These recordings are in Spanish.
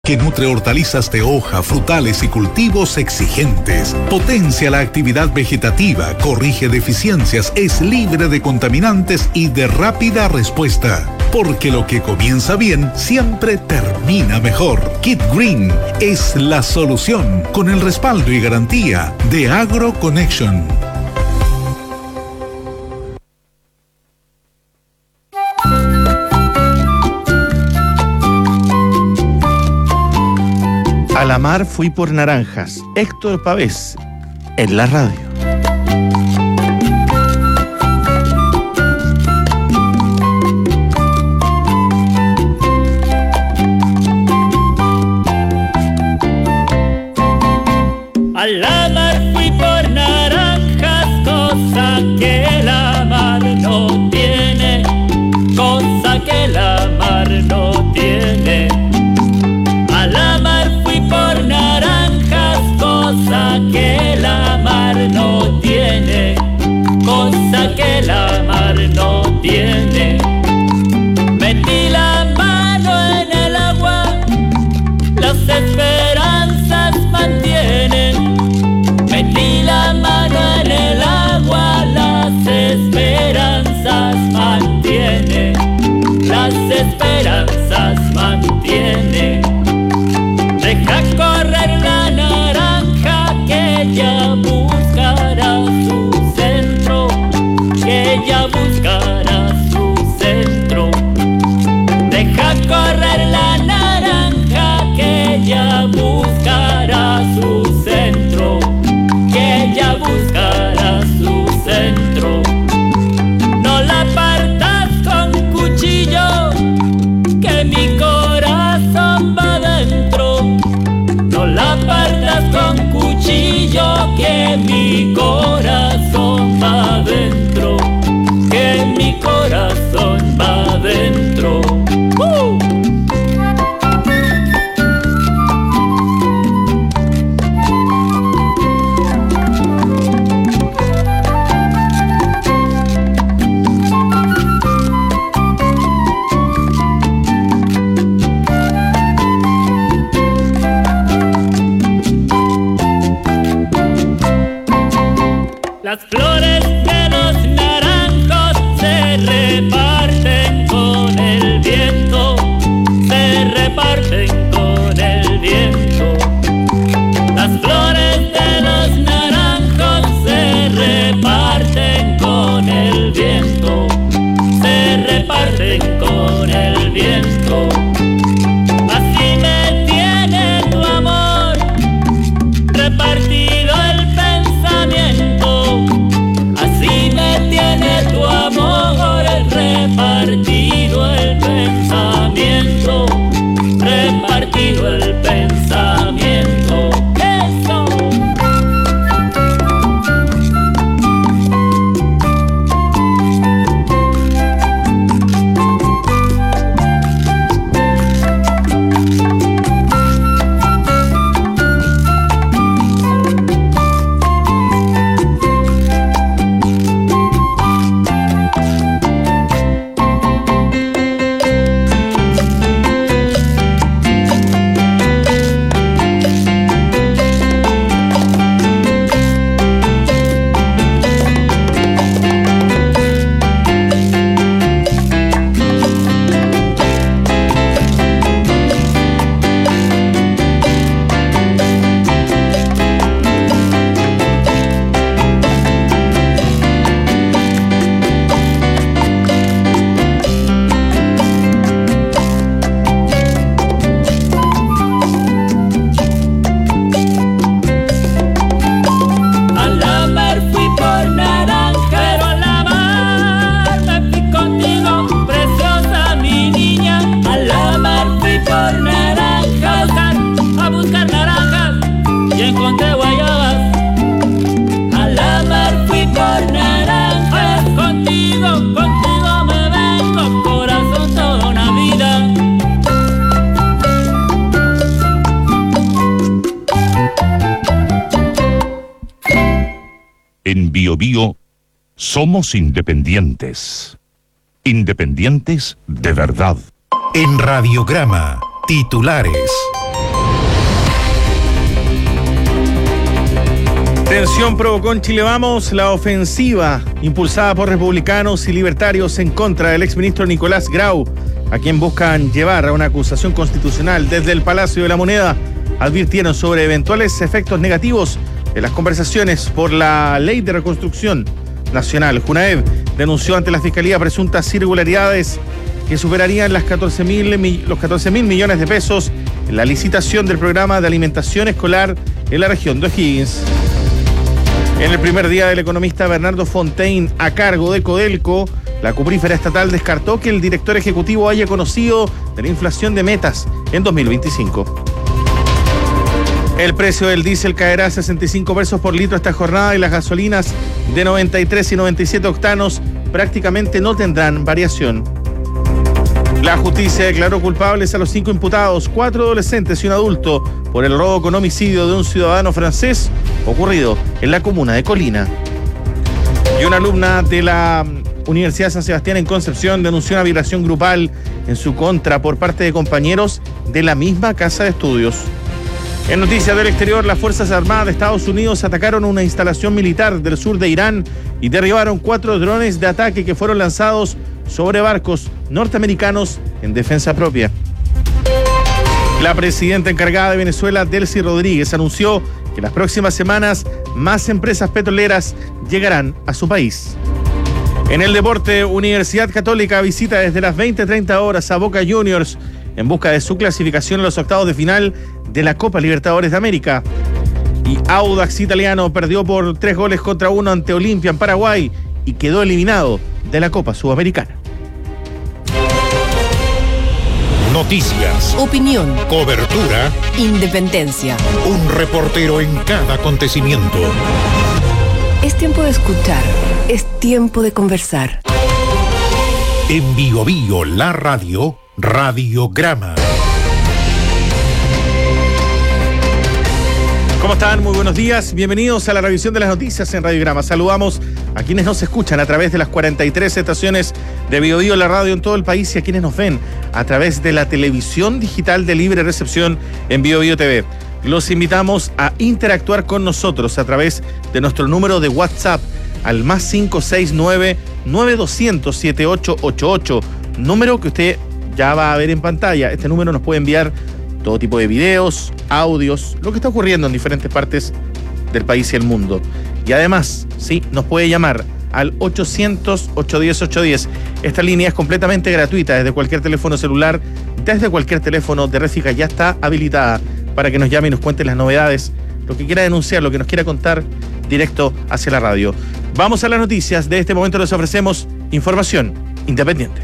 que nutre hortalizas de hoja, frutales y cultivos exigentes. Potencia la actividad vegetativa, corrige deficiencias, es libre de contaminantes y de rápida respuesta. Porque lo que comienza bien siempre termina mejor. Kit Green es la solución con el respaldo y garantía de AgroConnection. A la mar fui por naranjas. Héctor Pavés, en la radio. A la mar fui por naranjas, cosa que la mar no tiene, cosa que la mar no tiene. A la mar fui por naranjas, cosa que la mar no tiene, cosa que la mar no tiene. Metí la mano en el agua, las esperanzas mantienen. Metí la mano en el agua, las esperanzas mantiene, las esperanzas mantiene. Deja correr la naranja que ella buscará su centro, que ella buscará su centro. Deja correr la naranja que ella buscará su centro, que ella buscará su centro. No la partas con cuchillo, que mi corazón va dentro. No la partas con cuchillo, que mi corazón va dentro, que mi corazón va dentro. Las flores de los naranjos se reparten con el viento, se reparten con el viento. Las flores de los naranjos se reparten con el viento, se reparten con el viento. Así me tiene tu amor, repartido el pensamiento. Así me tiene tu amor, repartido el pensamiento, repartido el pensamiento. ¡Eso! En Bio Bio somos independientes. Independientes de verdad. En Radiograma, titulares. Tensión provocó en Chile Vamos la ofensiva impulsada por republicanos y libertarios en contra del exministro Nicolás Grau, a quien buscan llevar a una acusación constitucional. Desde el Palacio de la Moneda advirtieron sobre eventuales efectos negativos de las conversaciones por la Ley de Reconstrucción Nacional. Junaev denunció ante la Fiscalía presuntas irregularidades que superarían los 14.000 millones de pesos en la licitación del programa de alimentación escolar en la región de O'Higgins. En el primer día del economista Bernardo Fontaine a cargo de Codelco, la cuprífera estatal descartó que el director ejecutivo haya conocido de la inflación de metas en 2025. El precio del diésel caerá a 65 pesos por litro esta jornada y las gasolinas de 93 y 97 octanos prácticamente no tendrán variación. La justicia declaró culpables a los 5 imputados, 4 adolescentes y un adulto, por el robo con homicidio de un ciudadano francés ocurrido en la comuna de Colina. Y una alumna de la Universidad de San Sebastián en Concepción denunció una violación grupal en su contra por parte de compañeros de la misma casa de estudios. En noticias del exterior, las Fuerzas Armadas de Estados Unidos atacaron una instalación militar del sur de Irán y derribaron 4 drones de ataque que fueron lanzados sobre barcos norteamericanos en defensa propia. La presidenta encargada de Venezuela, Delcy Rodríguez, anunció que en las próximas semanas más empresas petroleras llegarán a su país. En el deporte, Universidad Católica visita desde las 20:30 horas a Boca Juniors en busca de su clasificación en los octavos de final de la Copa Libertadores de América. Y Audax Italiano perdió por 3-1 ante Olimpia en Paraguay y quedó eliminado de la Copa Sudamericana. Noticias, opinión, cobertura, independencia. Un reportero en cada acontecimiento. Es tiempo de escuchar, es tiempo de conversar. En Bio Bio, la radio, Radiograma. ¿Cómo están? Muy buenos días. Bienvenidos a la revisión de las noticias en Radiograma. Saludamos a quienes nos escuchan a través de las 43 estaciones de Bio Bio, la radio en todo el país, y a quienes nos ven a través de la televisión digital de libre recepción en Bio Bio TV. Los invitamos a interactuar con nosotros a través de nuestro número de WhatsApp al +569 9200 7888, número que usted ya va a ver en pantalla. Este número nos puede enviar todo tipo de videos, audios, lo que está ocurriendo en diferentes partes del país y el mundo. Y además, sí, nos puede llamar al 800-810-810. Esta línea es completamente gratuita desde cualquier teléfono celular, desde cualquier teléfono de red fija, ya está habilitada para que nos llame y nos cuente las novedades, lo que quiera denunciar, lo que nos quiera contar directo hacia la radio. Vamos a las noticias. De este momento les ofrecemos información independiente.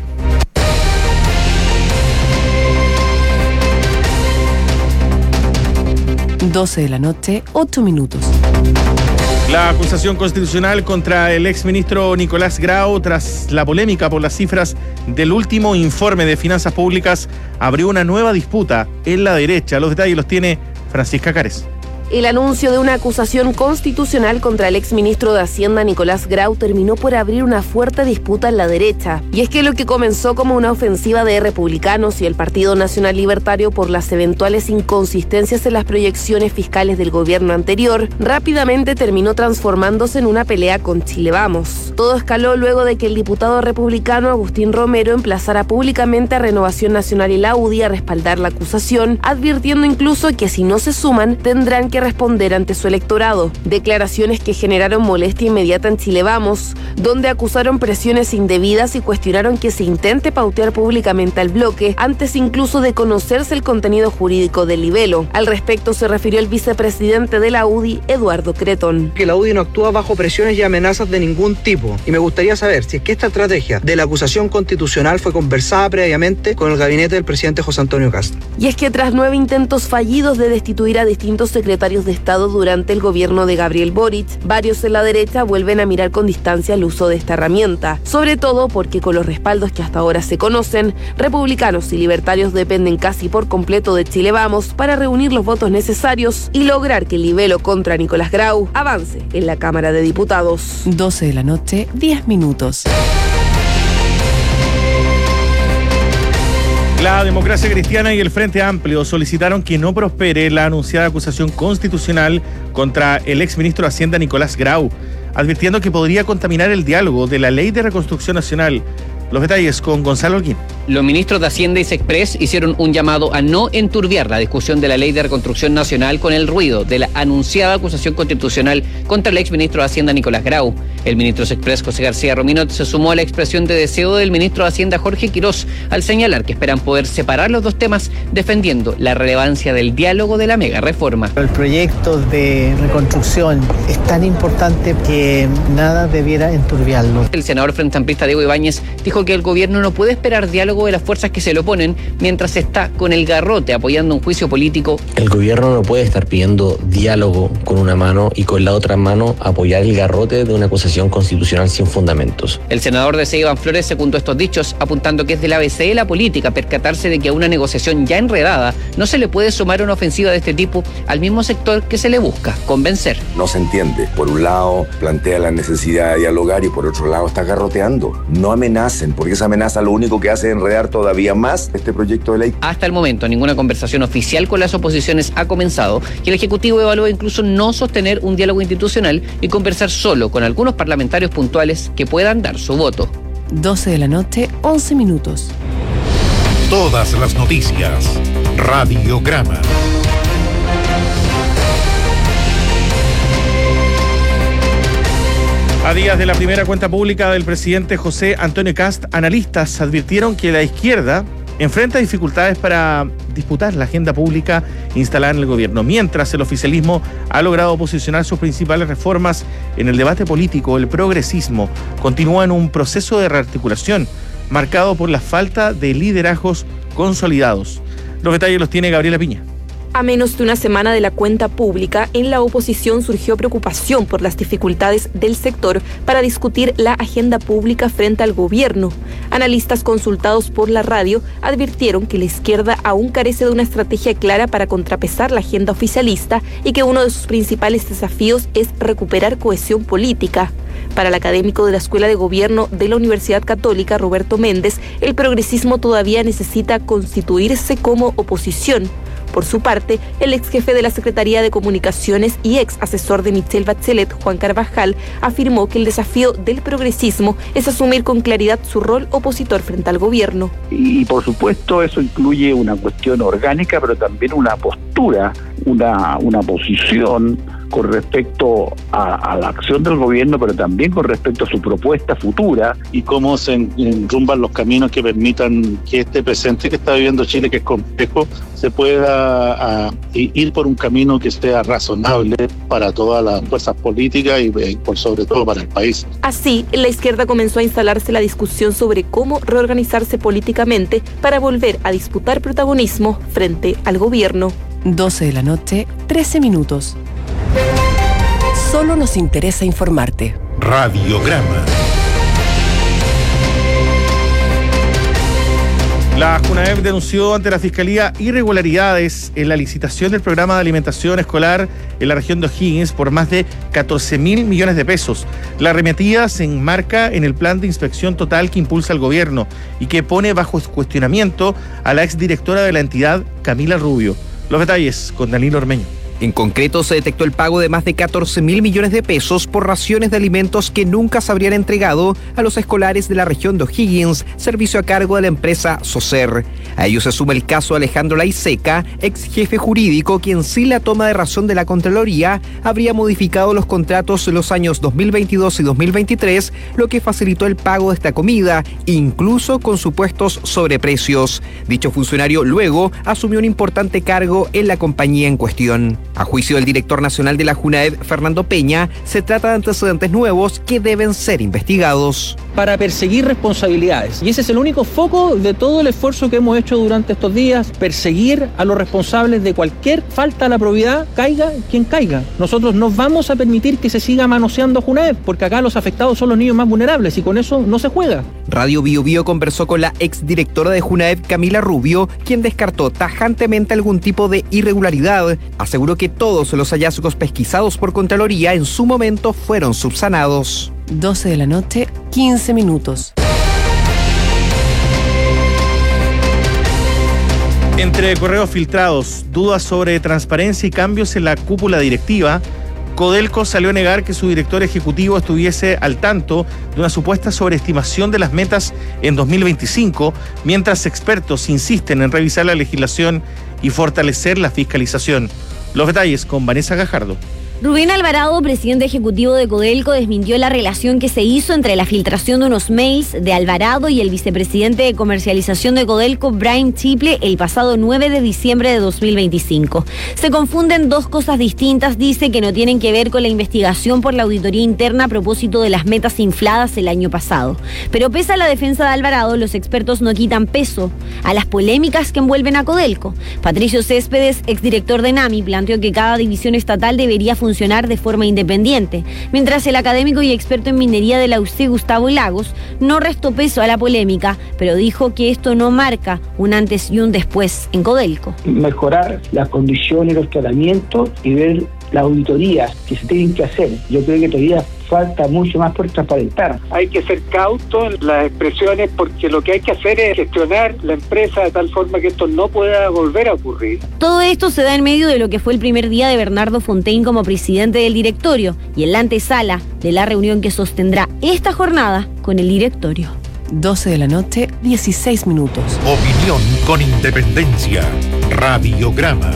(12:08 PM). La acusación constitucional contra el exministro Nicolás Grau, tras la polémica por las cifras del último informe de finanzas públicas, abrió una nueva disputa en la derecha. Los detalles los tiene Francisca Cares. El anuncio de una acusación constitucional contra el exministro de Hacienda Nicolás Grau terminó por abrir una fuerte disputa en la derecha. Y es que lo que comenzó como una ofensiva de republicanos y el Partido Nacional Libertario por las eventuales inconsistencias en las proyecciones fiscales del gobierno anterior, rápidamente terminó transformándose en una pelea con Chile Vamos. Todo escaló luego de que el diputado republicano Agustín Romero emplazara públicamente a Renovación Nacional y la UDI a respaldar la acusación, advirtiendo incluso que si no se suman, tendrán que responder ante su electorado. Declaraciones que generaron molestia inmediata en Chile Vamos, donde acusaron presiones indebidas y cuestionaron que se intente pautear públicamente al bloque antes incluso de conocerse el contenido jurídico del libelo. Al respecto se refirió el vicepresidente de la UDI, Eduardo Cretón. Que la UDI no actúa bajo presiones y amenazas de ningún tipo. Y me gustaría saber si es que esta estrategia de la acusación constitucional fue conversada previamente con el gabinete del presidente José Antonio Kast. Y es que tras 9 intentos fallidos de destituir a distintos secretarios de Estado durante el gobierno de Gabriel Boric, varios en la derecha vuelven a mirar con distancia el uso de esta herramienta, sobre todo porque con los respaldos que hasta ahora se conocen, republicanos y libertarios dependen casi por completo de Chile Vamos para reunir los votos necesarios y lograr que el libelo contra Nicolás Grau avance en la Cámara de Diputados. 12:10 PM. La Democracia Cristiana y el Frente Amplio solicitaron que no prospere la anunciada acusación constitucional contra el exministro de Hacienda Nicolás Grau, advirtiendo que podría contaminar el diálogo de la Ley de Reconstrucción Nacional. Los detalles con Gonzalo Holguín. Los ministros de Hacienda y Sexpress hicieron un llamado a no enturbiar la discusión de la Ley de Reconstrucción Nacional con el ruido de la anunciada acusación constitucional contra el exministro de Hacienda Nicolás Grau. El ministro de Sexpress, José García Rominot, se sumó a la expresión de deseo del ministro de Hacienda, Jorge Quirós, al señalar que esperan poder separar los dos temas, defendiendo la relevancia del diálogo de la mega reforma. El proyecto de reconstrucción es tan importante que nada debiera enturbiarlo. El senador frente amplista Diego Ibáñez dijo que el gobierno no puede esperar diálogo de las fuerzas que se le oponen mientras está con el garrote apoyando un juicio político. El gobierno no puede estar pidiendo diálogo con una mano y con la otra mano apoyar el garrote de una acusación constitucional sin fundamentos. El senador de C. Iván Flores secundó estos dichos, apuntando que es del ABC de la política percatarse de que a una negociación ya enredada no se le puede sumar una ofensiva de este tipo al mismo sector que se le busca convencer. No se entiende. Por un lado plantea la necesidad de dialogar y por otro lado está garroteando. No amenacen, porque esa amenaza lo único que hace es enredar todavía más este proyecto de ley. Hasta el momento ninguna conversación oficial con las oposiciones ha comenzado y el Ejecutivo evalúa incluso no sostener un diálogo institucional y conversar solo con algunos parlamentarios puntuales que puedan dar su voto. 12 de la noche, 11 minutos. Todas las noticias. Radiograma. A días de la primera cuenta pública del presidente José Antonio Kast, analistas advirtieron que la izquierda enfrenta dificultades para disputar la agenda pública instalada en el gobierno, mientras el oficialismo ha logrado posicionar sus principales reformas en el debate político. El progresismo continúa en un proceso de rearticulación marcado por la falta de liderazgos consolidados. Los detalles los tiene Gabriela Piña. A menos de una semana de la cuenta pública, en la oposición surgió preocupación por las dificultades del sector para discutir la agenda pública frente al gobierno. Analistas consultados por la radio advirtieron que la izquierda aún carece de una estrategia clara para contrapesar la agenda oficialista y que uno de sus principales desafíos es recuperar cohesión política. Para el académico de la Escuela de Gobierno de la Universidad Católica, Roberto Méndez, el progresismo todavía necesita constituirse como oposición. Por su parte, el ex jefe de la Secretaría de Comunicaciones y ex asesor de Michelle Bachelet, Juan Carvajal, afirmó que el desafío del progresismo es asumir con claridad su rol opositor frente al gobierno. Y por supuesto eso incluye una cuestión orgánica, pero también una postura, una posición con respecto a la acción del gobierno, pero también con respecto a su propuesta futura. Y cómo se enrumban los caminos que permitan que este presente que está viviendo Chile, que es complejo, se pueda ir por un camino que sea razonable para todas las fuerzas políticas y por sobre todo para el país. Así, en la izquierda comenzó a instalarse la discusión sobre cómo reorganizarse políticamente para volver a disputar protagonismo frente al gobierno. 12 de la noche, 13 minutos. Solo nos interesa informarte. Radiograma. La JUNAEP denunció ante la Fiscalía irregularidades en la licitación del programa de alimentación escolar en la región de O'Higgins por más de 14.000 millones de pesos. La arremetida se enmarca en el plan de inspección total que impulsa el gobierno y que pone bajo cuestionamiento a la exdirectora de la entidad, Camila Rubio. Los detalles con Danilo Ormeño. En concreto, se detectó el pago de más de 14.000 millones de pesos por raciones de alimentos que nunca se habrían entregado a los escolares de la región de O'Higgins, servicio a cargo de la empresa Socer. A ello se suma el caso de Alejandro Laiseca, ex jefe jurídico, quien sin la toma de razón de la Contraloría habría modificado los contratos en los años 2022 y 2023, lo que facilitó el pago de esta comida, incluso con supuestos sobreprecios. Dicho funcionario luego asumió un importante cargo en la compañía en cuestión. A juicio del director nacional de la JUNAEP, Fernando Peña, se trata de antecedentes nuevos que deben ser investigados. Para perseguir responsabilidades. Y ese es el único foco de todo el esfuerzo que hemos hecho durante estos días, perseguir a los responsables de cualquier falta a la probidad, caiga quien caiga. Nosotros no vamos a permitir que se siga manoseando a JUNAEP, porque acá los afectados son los niños más vulnerables y con eso no se juega. Radio Bio Bio conversó con la exdirectora de JUNAEP, Camila Rubio, quien descartó tajantemente algún tipo de irregularidad. Aseguró que todos los hallazgos pesquisados por Contraloría en su momento fueron subsanados. 12 de la noche, 15 minutos. Entre correos filtrados, dudas sobre transparencia y cambios en la cúpula directiva, Codelco salió a negar que su director ejecutivo estuviese al tanto de una supuesta sobreestimación de las metas en 2025, mientras expertos insisten en revisar la legislación y fortalecer la fiscalización. Los detalles con Vanessa Gajardo. Rubén Alvarado, presidente ejecutivo de Codelco, desmintió la relación que se hizo entre la filtración de unos mails de Alvarado y el vicepresidente de comercialización de Codelco, Brian Chiple, el pasado 9 de diciembre de 2025. Se confunden dos cosas distintas, dice, que no tienen que ver con la investigación por la auditoría interna a propósito de las metas infladas el año pasado. Pero pese a la defensa de Alvarado, los expertos no quitan peso a las polémicas que envuelven a Codelco. Patricio Céspedes, exdirector de NAMI, planteó que cada división estatal debería funcionar de forma independiente, mientras el académico y experto en minería de la UC, Gustavo Lagos, no restó peso a la polémica, pero dijo que esto no marca un antes y un después en Codelco. Mejorar las condiciones, los tratamientos y ver las auditorías que se tienen que hacer. Yo creo que todavía falta mucho más por transparentar. Hay que ser cauto en las expresiones porque lo que hay que hacer es gestionar la empresa de tal forma que esto no pueda volver a ocurrir. Todo esto se da en medio de lo que fue el primer día de Bernardo Fontaine como presidente del directorio y en la antesala de la reunión que sostendrá esta jornada con el directorio. 12 de la noche, 16 minutos. Opinión con independencia. Radiograma.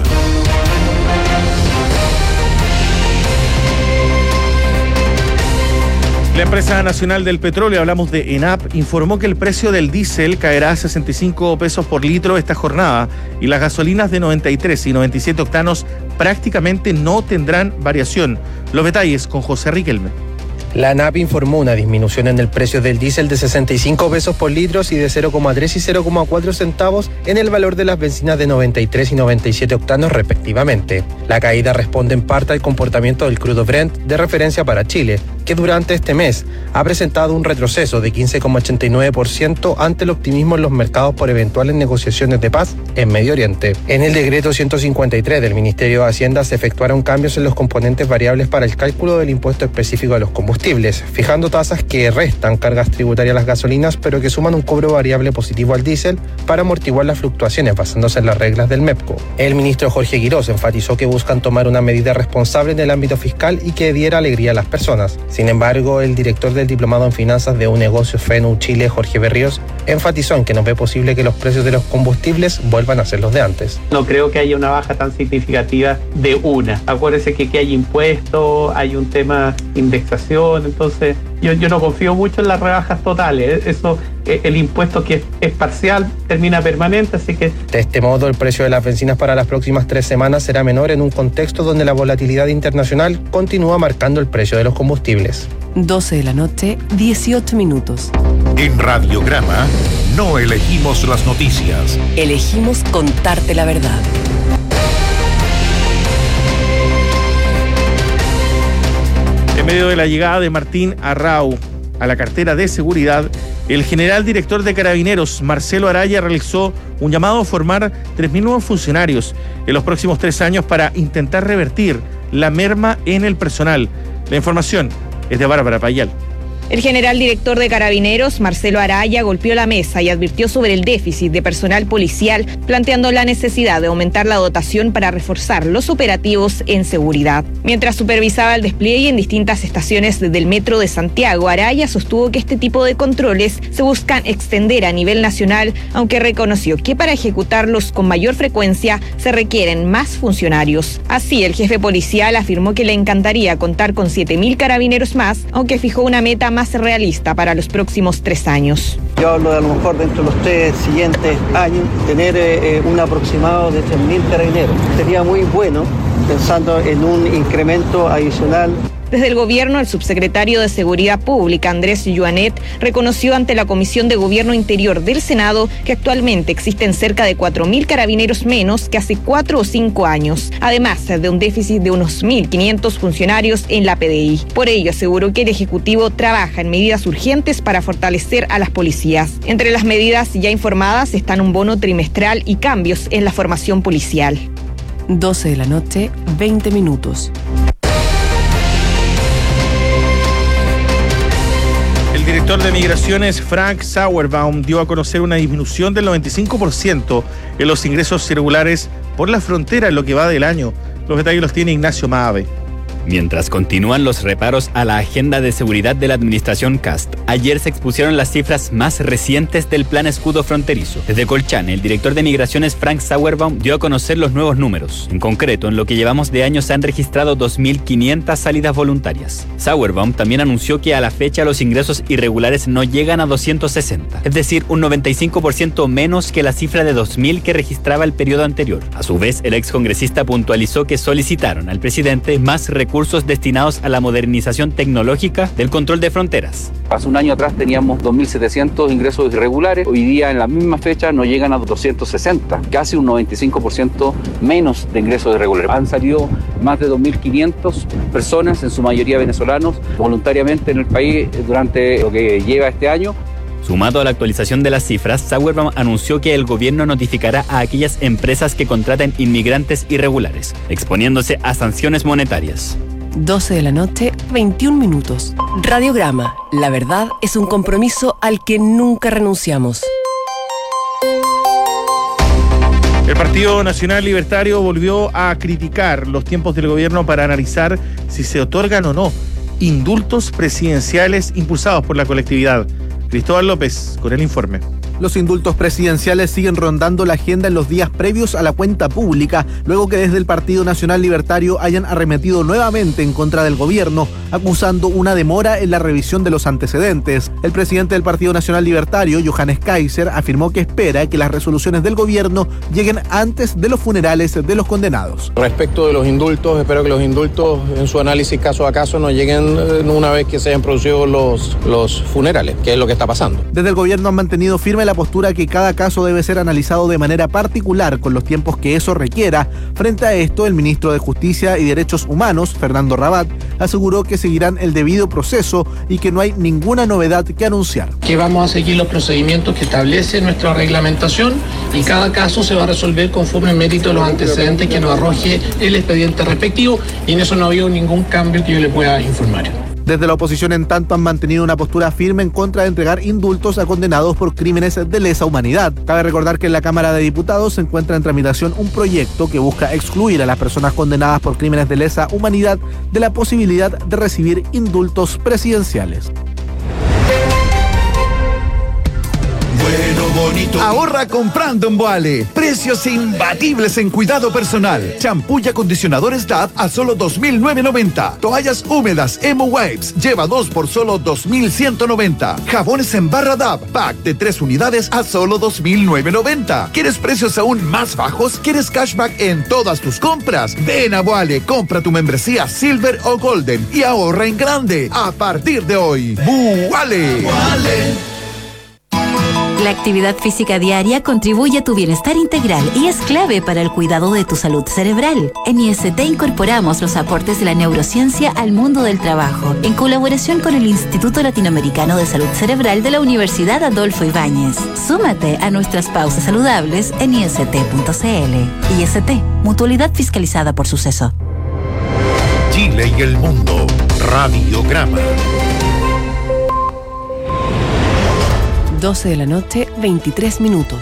La empresa nacional del petróleo, hablamos de ENAP, informó que el precio del diésel caerá a 65 pesos por litro esta jornada y las gasolinas de 93 y 97 octanos prácticamente no tendrán variación. Los detalles con José Riquelme. La ANAP informó una disminución en el precio del diésel de 65 pesos por litro y de 0,3 y 0,4 centavos en el valor de las bencinas de 93 y 97 octanos respectivamente. La caída responde en parte al comportamiento del crudo Brent de referencia para Chile, que durante este mes ha presentado un retroceso de 15,89% ante el optimismo en los mercados por eventuales negociaciones de paz en Medio Oriente. En el decreto 153 del Ministerio de Hacienda se efectuaron cambios en los componentes variables para el cálculo del impuesto específico a los combustibles, fijando tasas que restan cargas tributarias a las gasolinas, pero que suman un cobro variable positivo al diésel para amortiguar las fluctuaciones basándose en las reglas del MEPCO. El ministro Jorge Quirós enfatizó que buscan tomar una medida responsable en el ámbito fiscal y que diera alegría a las personas. Sin embargo, el director del Diplomado en Finanzas de UNEgocio FENU Chile, Jorge Berríos, enfatizó en que no ve posible que los precios de los combustibles vuelvan a ser los de antes. No creo que haya una baja tan significativa de una. Acuérdense que aquí hay impuestos, hay un tema de indexación, entonces yo no confío mucho en las rebajas totales. Eso, el impuesto que es parcial termina permanente, así que... De este modo, el precio de las bencinas para las próximas 3 semanas será menor en un contexto donde la volatilidad internacional continúa marcando el precio de los combustibles. 12 de la noche, 18 minutos. En Radiograma no elegimos las noticias. Elegimos contarte la verdad. En medio de la llegada de Martín Arrau a la cartera de seguridad, el general director de Carabineros, Marcelo Araya, realizó un llamado a formar 3.000 nuevos funcionarios en los próximos 3 años para intentar revertir la merma en el personal. La información es de Bárbara Payal. El general director de Carabineros, Marcelo Araya, golpeó la mesa y advirtió sobre el déficit de personal policial, planteando la necesidad de aumentar la dotación para reforzar los operativos en seguridad. Mientras supervisaba el despliegue en distintas estaciones del Metro de Santiago, Araya sostuvo que este tipo de controles se buscan extender a nivel nacional, aunque reconoció que para ejecutarlos con mayor frecuencia se requieren más funcionarios. Así, el jefe policial afirmó que le encantaría contar con 7.000 carabineros más, aunque fijó una meta más realista para los próximos 3 años. Yo hablo de a lo mejor dentro de los 3 siguientes años tener un aproximado de 3.000 carabineros. Sería muy bueno pensando en un incremento adicional. Desde el gobierno, el subsecretario de Seguridad Pública, Andrés Yuanet, reconoció ante la Comisión de Gobierno Interior del Senado que actualmente existen cerca de 4.000 carabineros menos que hace 4 o 5 años, además de un déficit de unos 1.500 funcionarios en la PDI. Por ello, aseguró que el Ejecutivo trabaja en medidas urgentes para fortalecer a las policías. Entre las medidas ya informadas están un bono trimestral y cambios en la formación policial. 12 de la noche, 20 minutos. El director director de Migraciones, Frank Sauerbaum, dio a conocer una disminución del 95% en los ingresos irregulares por la frontera en lo que va del año. Los detalles los tiene Ignacio Maave. Mientras continúan los reparos a la agenda de seguridad de la administración Kast, ayer se expusieron las cifras más recientes del Plan Escudo Fronterizo. Desde Colchane, el director de Migraciones, Frank Sauerbaum, dio a conocer los nuevos números. En concreto, en lo que llevamos de año se han registrado 2.500 salidas voluntarias. Sauerbaum también anunció que a la fecha los ingresos irregulares no llegan a 260, es decir, un 95% menos que la cifra de 2.000 que registraba el periodo anterior. A su vez, el excongresista puntualizó que solicitaron al presidente más recursos destinados a la modernización tecnológica del control de fronteras. Hace un año atrás teníamos 2.700 ingresos irregulares, hoy día en la misma fecha no llegan a 260, casi un 95% menos de ingresos irregulares. Han salido más de 2.500 personas, en su mayoría venezolanos, voluntariamente en el país durante lo que lleva este año. Sumado a la actualización de las cifras, Sauerbaum anunció que el gobierno notificará a aquellas empresas que contraten inmigrantes irregulares, exponiéndose a sanciones monetarias. 12 de la noche, 21 minutos. Radiograma. La verdad es un compromiso al que nunca renunciamos. El Partido Nacional Libertario volvió a criticar los tiempos del gobierno para analizar si se otorgan o no indultos presidenciales impulsados por la colectividad. Cristóbal López con el informe. Los indultos presidenciales siguen rondando la agenda en los días previos a la cuenta pública, luego que desde el Partido Nacional Libertario hayan arremetido nuevamente en contra del gobierno, acusando una demora en la revisión de los antecedentes. El presidente del Partido Nacional Libertario, Johannes Kaiser, afirmó que espera que las resoluciones del gobierno lleguen antes de los funerales de los condenados. Respecto de los indultos, espero que los indultos en su análisis caso a caso no lleguen una vez que se hayan producido los funerales, que es lo que está pasando. Desde el gobierno han mantenido firme la postura que cada caso debe ser analizado de manera particular con los tiempos que eso requiera. Frente a esto, el ministro de Justicia y Derechos Humanos, Fernando Rabat, aseguró que seguirán el debido proceso y que no hay ninguna novedad que anunciar. Que vamos a seguir los procedimientos que establece nuestra reglamentación y cada caso se va a resolver conforme el mérito de los antecedentes que nos arroje el expediente respectivo, y en eso no ha habido ningún cambio que yo le pueda informar. Desde la oposición, en tanto, han mantenido una postura firme en contra de entregar indultos a condenados por crímenes de lesa humanidad. Cabe recordar que en la Cámara de Diputados se encuentra en tramitación un proyecto que busca excluir a las personas condenadas por crímenes de lesa humanidad de la posibilidad de recibir indultos presidenciales. Bueno, bonito. Ahorra comprando en Boale. Precios imbatibles en cuidado personal. Champú y acondicionadores DAP a solo $2.990. Toallas húmedas Emo Wipes. Lleva 2 por solo $2.190. Jabones en barra DAP. Pack de 3 unidades a solo $2.990. ¿Quieres precios aún más bajos? ¿Quieres cashback en todas tus compras? Ven a Boale, compra tu membresía Silver o Golden y ahorra en grande. A partir de hoy. Boale. La actividad física diaria contribuye a tu bienestar integral y es clave para el cuidado de tu salud cerebral. En IST incorporamos los aportes de la neurociencia al mundo del trabajo, en colaboración con el Instituto Latinoamericano de Salud Cerebral de la Universidad Adolfo Ibáñez. Súmate a nuestras pausas saludables en ist.cl. IST, mutualidad fiscalizada por Suceso. Chile y el mundo. Radiograma. 12 de la noche, 23 minutos.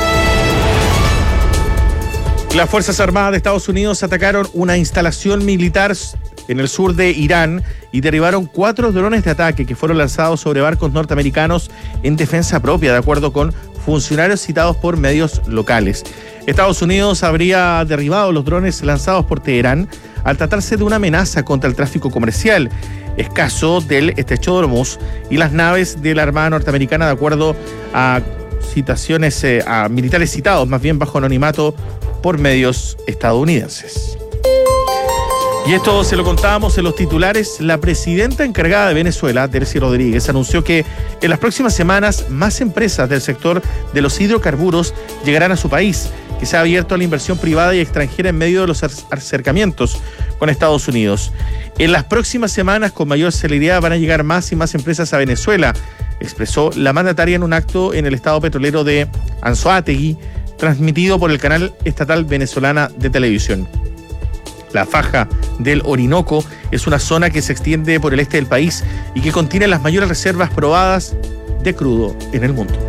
Las Fuerzas Armadas de Estados Unidos atacaron una instalación militar en el sur de Irán y derribaron 4 drones de ataque que fueron lanzados sobre barcos norteamericanos en defensa propia, de acuerdo con funcionarios citados por medios locales. Estados Unidos habría derribado los drones lanzados por Teherán al tratarse de una amenaza contra el tráfico comercial escaso del estrecho de Hormuz y las naves de la Armada norteamericana, de acuerdo a citaciones a militares citados, más bien bajo anonimato por medios estadounidenses. Y esto se lo contábamos en los titulares. La presidenta encargada de Venezuela, Delcy Rodríguez, anunció que en las próximas semanas más empresas del sector de los hidrocarburos llegarán a su país, que se ha abierto a la inversión privada y extranjera en medio de los acercamientos con Estados Unidos. En las próximas semanas, con mayor celeridad, van a llegar más y más empresas a Venezuela, expresó la mandataria en un acto en el estado petrolero de Anzoátegui, transmitido por el canal estatal venezolana de televisión. La faja del Orinoco es una zona que se extiende por el este del país y que contiene las mayores reservas probadas de crudo en el mundo.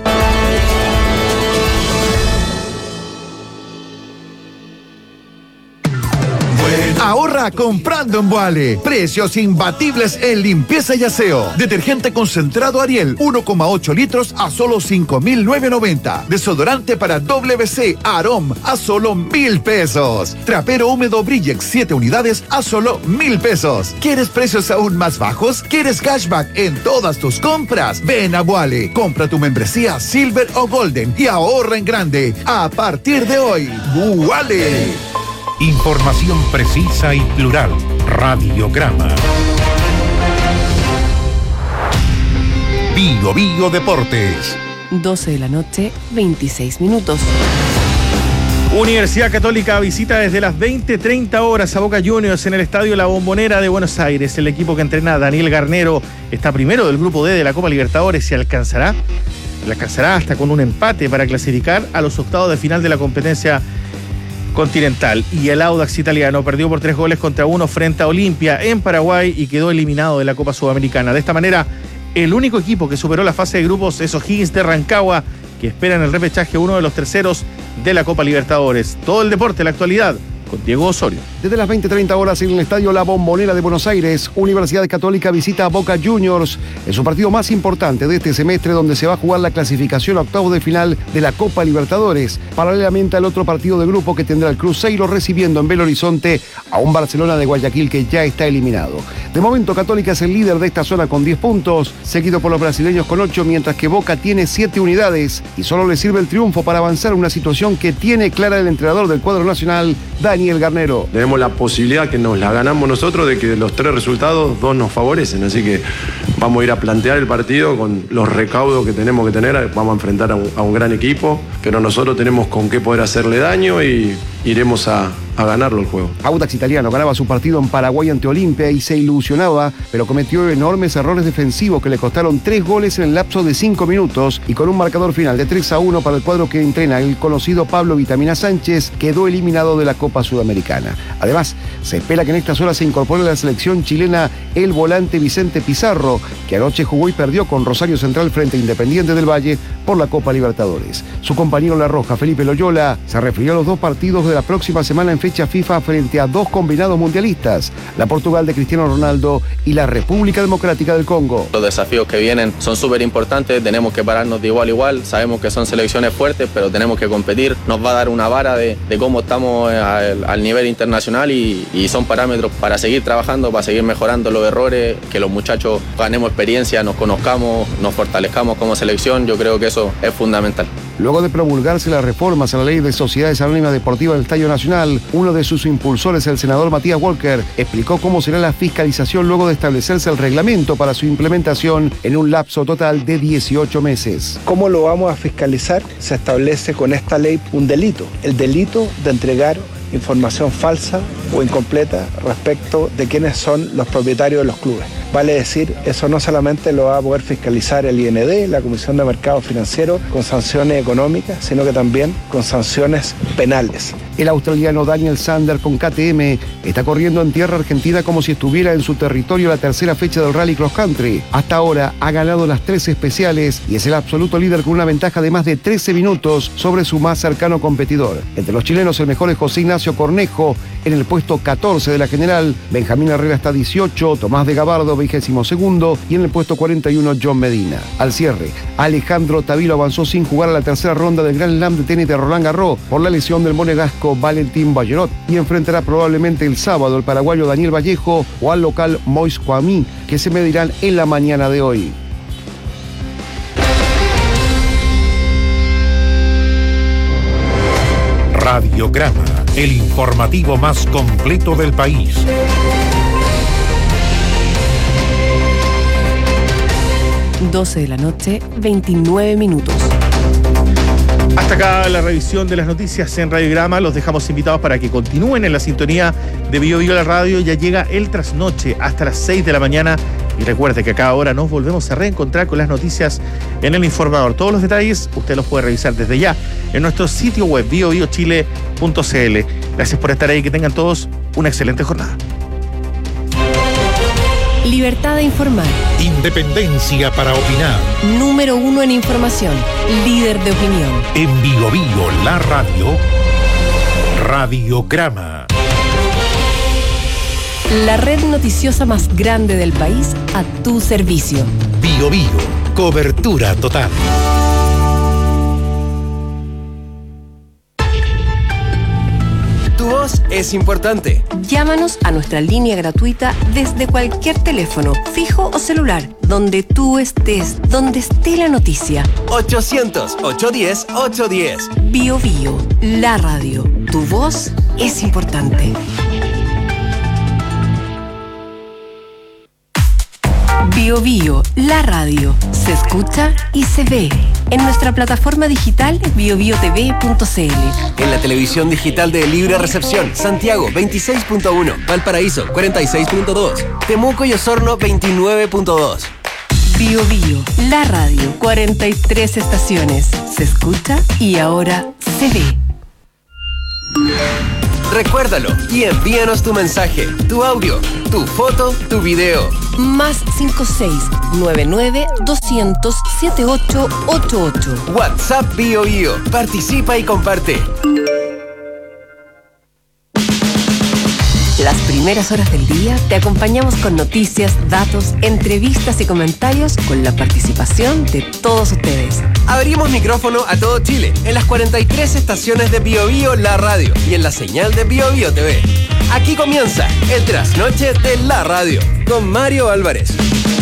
Ahorra comprando en Boale. Precios imbatibles en limpieza y aseo. Detergente concentrado Ariel, 1,8 litros a solo 5.990. Desodorante para WC Arom a solo 1.000 pesos. Trapero húmedo Brillex 7 unidades a solo 1.000 pesos. ¿Quieres precios aún más bajos? ¿Quieres cashback en todas tus compras? Ven a Boale. Compra tu membresía Silver o Golden y ahorra en grande. A partir de hoy, Boale. Información precisa y plural. Radiograma. Bio Bio Deportes. 12 de la noche, 26 minutos. Universidad Católica visita desde las 20:30 horas a Boca Juniors en el Estadio La Bombonera de Buenos Aires. El equipo que entrena a Daniel Garnero está primero del grupo D de la Copa Libertadores y alcanzará hasta con un empate para clasificar a los octavos de final de la competencia continental. Y el Audax italiano perdió por 3-1 frente a Olimpia en Paraguay y quedó eliminado de la Copa Sudamericana. De esta manera, el único equipo que superó la fase de grupos es O'Higgins de Rancagua, que espera en el repechaje uno de los terceros de la Copa Libertadores. Todo el deporte, la actualidad, con Diego Osorio. Desde las 20:30 horas en el Estadio La Bombonera de Buenos Aires, Universidad Católica visita a Boca Juniors. Es su partido más importante de este semestre, donde se va a jugar la clasificación a octavos de final de la Copa Libertadores. Paralelamente al otro partido de grupo que tendrá el Cruzeiro recibiendo en Belo Horizonte a un Barcelona de Guayaquil que ya está eliminado. De momento, Católica es el líder de esta zona con 10 puntos, seguido por los brasileños con 8, mientras que Boca tiene 7 unidades y solo le sirve el triunfo para avanzar, una situación que tiene clara el entrenador del cuadro nacional, Daniel Garnero. Tenemos la posibilidad que nos la ganamos nosotros de que de los 3 resultados 2 nos favorecen, así que vamos a ir a plantear el partido con los recaudos que tenemos que tener. Vamos a enfrentar a un gran equipo, pero nosotros tenemos con qué poder hacerle daño y iremos a ganarlo el juego. Audax italiano ganaba su partido en Paraguay ante Olimpia y se ilusionaba, pero cometió enormes errores defensivos que le costaron 3 goles en el lapso de 5 minutos y con un marcador final de 3-1 para el cuadro que entrena el conocido Pablo Vitamina Sánchez, quedó eliminado de la Copa Sudamericana. Además, se espera que en estas horas se incorpore a la selección chilena el volante Vicente Pizarro, que anoche jugó y perdió con Rosario Central frente a Independiente del Valle por la Copa Libertadores. Su compañero La Roja, Felipe Loyola, se refirió a los 2 partidos de la próxima semana en fecha FIFA frente a 2 combinados mundialistas, la Portugal de Cristiano Ronaldo y la República Democrática del Congo. Los desafíos que vienen son súper importantes, tenemos que pararnos de igual a igual, sabemos que son selecciones fuertes, pero tenemos que competir, nos va a dar una vara de cómo estamos al nivel internacional y son parámetros para seguir trabajando, para seguir mejorando los errores, que los muchachos ganemos experiencia, nos conozcamos, nos fortalezcamos como selección, yo creo que eso es fundamental. Luego de promulgarse las reformas a la ley de sociedades anónimas deportivas del Estadio Nacional, uno de sus impulsores, el senador Matías Walker, explicó cómo será la fiscalización luego de establecerse el reglamento para su implementación en un lapso total de 18 meses. ¿Cómo lo vamos a fiscalizar? Se establece con esta ley un delito, el delito de entregar información falsa o incompleta respecto de quiénes son los propietarios de los clubes. Vale decir, eso no solamente lo va a poder fiscalizar el IND, la Comisión de Mercado Financiero, con sanciones económicas, sino que también con sanciones penales. El australiano Daniel Sander con KTM está corriendo en tierra argentina como si estuviera en su territorio la tercera fecha del Rally Cross Country. Hasta ahora ha ganado las 3 especiales y es el absoluto líder con una ventaja de más de 13 minutos sobre su más cercano competidor. Entre los chilenos el mejor es José Ignacio Cornejo en el puesto 14 de la general, Benjamín Herrera está 18, Tomás de Gabardo 22º y en el puesto 41 John Medina. Al cierre, Alejandro Tavilo avanzó sin jugar a la tercera ronda del Grand Slam de tenis de Roland Garros por la lesión del monegasco Valentín Ballerot y enfrentará probablemente el sábado al paraguayo Daniel Vallejo o al local Mois Kwami, que se medirán en la mañana de hoy. Radiograma, el informativo más completo del país. Doce de la noche, 29 minutos. Hasta acá la revisión de las noticias en Radiograma. Los dejamos invitados para que continúen en la sintonía de Bio Bio la radio. Ya llega el trasnoche hasta las 6 de la mañana. Y recuerde que a cada hora nos volvemos a reencontrar con las noticias en el informador. Todos los detalles usted los puede revisar desde ya en nuestro sitio web biobiochile.cl. Gracias por estar ahí. Que tengan todos una excelente jornada. Libertad de informar. Independencia para opinar. Número 1 en información. Líder de opinión. En Bio Bio, la radio. Radiograma. La red noticiosa más grande del país a tu servicio. Bio Bio, cobertura total. Tu voz es importante. Llámanos a nuestra línea gratuita desde cualquier teléfono, fijo o celular, donde tú estés, donde esté la noticia. 800-810-810. Bio Bio, la radio. Tu voz es importante. Bio Bio, la radio. Se escucha y se ve. En nuestra plataforma digital biobiotv.cl. En la televisión digital de Libre Recepción, Santiago 26.1, Valparaíso 46.2, Temuco y Osorno 29.2. Bio Bio, la radio. 43 estaciones. Se escucha y ahora se ve. Recuérdalo y envíanos tu mensaje, tu audio, tu foto, tu video. Más 56-99-200-7888. WhatsApp Bio Bio. Participa y comparte. Las primeras horas del día te acompañamos con noticias, datos, entrevistas y comentarios con la participación de todos ustedes. Abrimos micrófono a todo Chile en las 43 estaciones de Bio Bio, la radio y en la señal de Bio Bio TV. Aquí comienza el trasnoche de la radio con Mario Álvarez.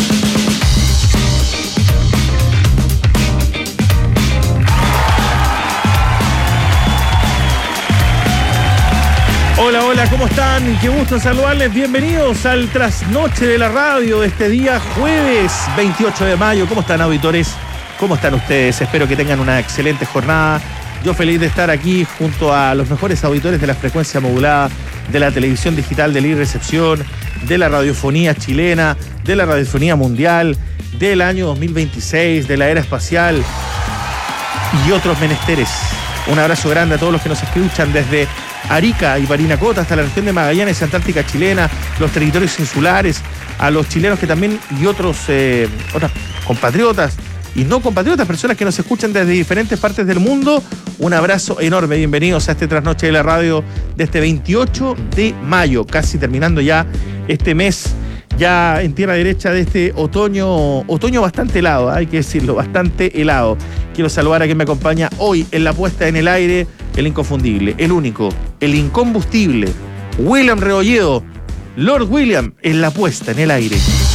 Hola, hola, ¿cómo están? Qué gusto saludarles. Bienvenidos al trasnoche de la radio de este día jueves 28 de mayo. ¿Cómo están, auditores? ¿Cómo están ustedes? Espero que tengan una excelente jornada. Yo feliz de estar aquí junto a los mejores auditores de la frecuencia modulada, de la televisión digital de Libre Recepción, de la radiofonía chilena, de la radiofonía mundial, del año 2026, de la era espacial y otros menesteres. Un abrazo grande a todos los que nos escuchan desde Arica y Parinacota hasta la región de Magallanes, Antártica chilena, los territorios insulares, a los chilenos que también y otras compatriotas y no compatriotas, personas que nos escuchan desde diferentes partes del mundo. Un abrazo enorme, bienvenidos a este trasnoche de la radio de este 28 de mayo, casi terminando ya este mes, ya en tierra derecha de este otoño bastante helado, hay que decirlo, bastante helado. Quiero saludar a quien me acompaña hoy en la puesta en el aire, el inconfundible, el único, el incombustible, William Rebolledo, Lord William, en la puesta en el aire.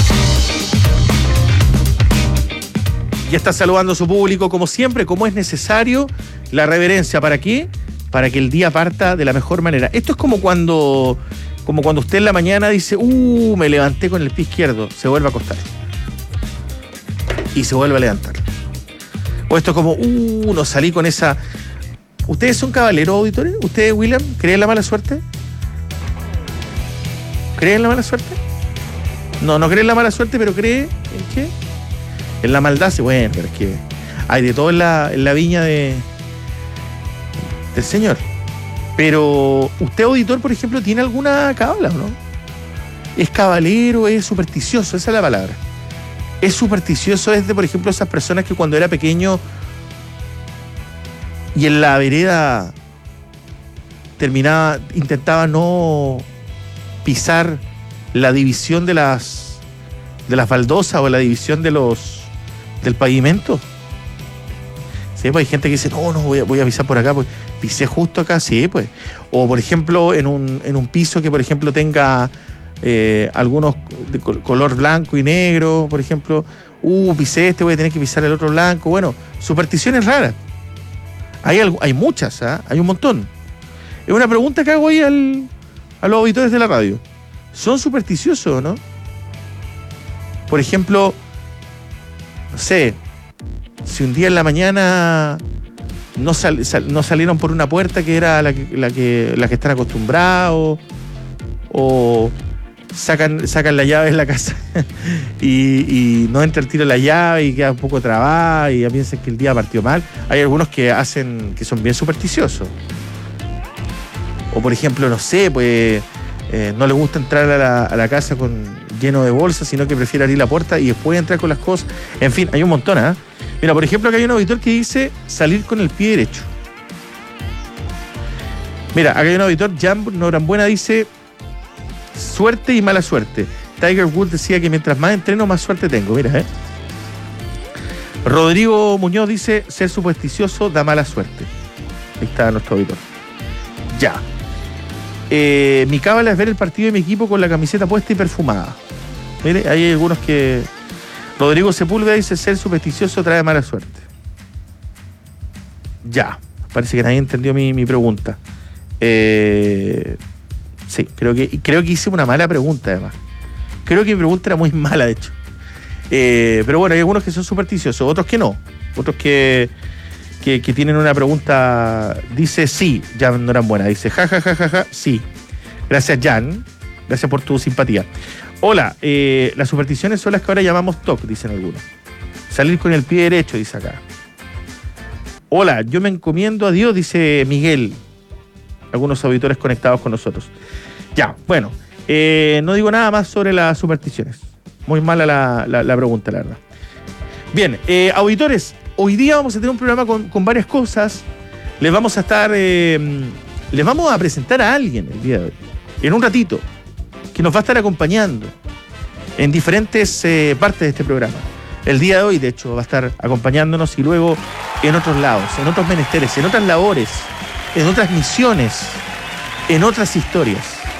Ya está saludando a su público como siempre, como es necesario, la reverencia. ¿Para qué? Para que el día parta de la mejor manera. Esto es como cuando usted en la mañana dice, me levanté con el pie izquierdo, se vuelve a acostar. Y se vuelve a levantar. O esto es como, no salí con esa... ¿Ustedes son caballeros, auditores? ¿Ustedes, William, creen en la mala suerte? ¿Creen en la mala suerte? No creen en la mala suerte, pero cree en qué? En la maldad. Bueno, pero es que hay de todo en la viña del Señor. Pero usted, auditor, por ejemplo, ¿tiene alguna cábala o no? ¿Es cabalero, es supersticioso? Esa es la palabra. Es supersticioso, es de, por ejemplo, esas personas que cuando era pequeño y en la vereda intentaba no pisar la división de las baldosas o la división del pavimento. Sí, pues hay gente que dice, no, voy a pisar por acá, pues pisé justo acá, sí, pues. O por ejemplo, en un piso que por ejemplo tenga algunos de color blanco y negro, por ejemplo, pisé voy a tener que pisar el otro blanco. Bueno, supersticiones raras. Hay muchas, hay un montón. Es una pregunta que hago ahí a los auditores de la radio. ¿Son supersticiosos o no? Por ejemplo, no sé, si un día en la mañana no salieron por una puerta que era la que están acostumbrados, o sacan la llave en la casa y no entra el tiro de la llave y queda un poco trabada y ya piensan que el día partió mal. Hay algunos que son bien supersticiosos. O por ejemplo, no sé, pues no les gusta entrar a la casa lleno de bolsas, sino que prefiere abrir la puerta y después entrar con las cosas. En fin, hay un montón, ¿eh? Mira, por ejemplo, acá hay un auditor que dice salir con el pie derecho. Mira, acá hay un auditor, Jan Norambuena, dice suerte y mala suerte. Tiger Woods decía que mientras más entreno, más suerte tengo. Mira, Rodrigo Muñoz dice ser supersticioso da mala suerte. Ahí está nuestro auditor. Ya. Mi cábala es ver el partido de mi equipo con la camiseta puesta y perfumada. Mire, hay algunos que... Rodrigo Sepúlveda dice ser supersticioso trae mala suerte. Ya. Parece que nadie entendió mi pregunta. Sí, creo que hice una mala pregunta además. Creo que mi pregunta era muy mala, de hecho. Pero bueno, hay algunos que son supersticiosos, otros que no. Otros que tienen una pregunta. Dice sí, Jan Norambuena. Dice ja, sí. Gracias, Jan. Gracias por tu simpatía. Hola, las supersticiones son las que ahora llamamos TOC, dicen algunos. Salir con el pie derecho, dice acá. Hola, yo me encomiendo a Dios, dice Miguel. Algunos auditores conectados con nosotros. Ya, bueno. No digo nada más sobre las supersticiones. Muy mala la pregunta, la verdad. Bien, auditores, hoy día vamos a tener un programa con varias cosas. Les vamos a presentar a alguien el día de hoy, en un ratito, que nos va a estar acompañando en diferentes partes de este programa. El día de hoy, de hecho, va a estar acompañándonos y luego en otros lados, en otros menesteres, en otras labores, en otras misiones, en otras historias.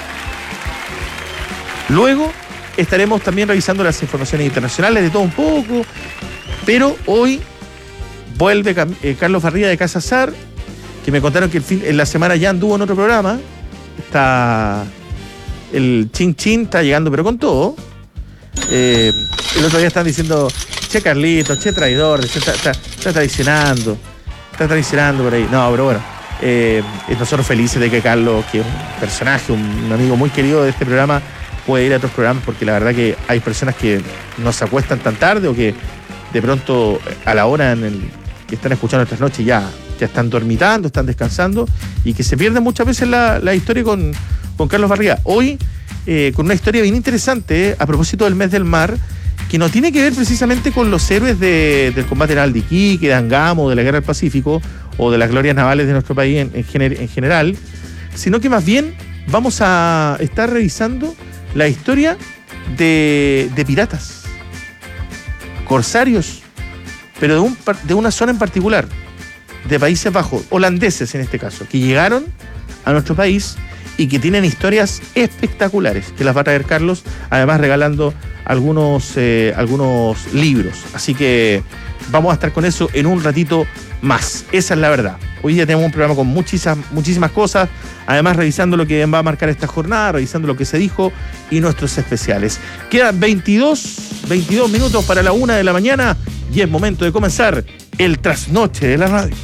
Luego estaremos también revisando las informaciones internacionales de todo un poco, pero hoy vuelve Carlos Barría de Casa Sar, que me contaron que en la semana ya anduvo en otro programa. Está el Chin Chin, está llegando pero con todo. El otro día están diciendo, che Carlito, che traidor, está traicionando por ahí. No, pero bueno, nosotros felices de que Carlos, que es un personaje, un amigo muy querido de este programa, puede ir a otros programas, porque la verdad que hay personas que no se acuestan tan tarde o que de pronto a la hora que están escuchando estas noches ya están dormitando, están descansando y que se pierden muchas veces la historia con Carlos Barriga. Hoy con una historia bien interesante a propósito del mes del mar, que no tiene que ver precisamente con los héroes del combate naval de Iquique, de Angamo, de la Guerra del Pacífico o de las glorias navales de nuestro país en general, sino que más bien vamos a estar revisando la historia de piratas, corsarios, pero de una zona en particular, de Países Bajos, holandeses en este caso, que llegaron a nuestro país y que tienen historias espectaculares, que las va a traer Carlos, además regalando algunos libros. Así que vamos a estar con eso en un ratito más. Esa es la verdad. Hoy día tenemos un programa con muchísimas cosas, además revisando lo que va a marcar esta jornada, revisando lo que se dijo y nuestros especiales. Quedan 22 minutos para la 1 de la mañana y es momento de comenzar el trasnoche de la radio.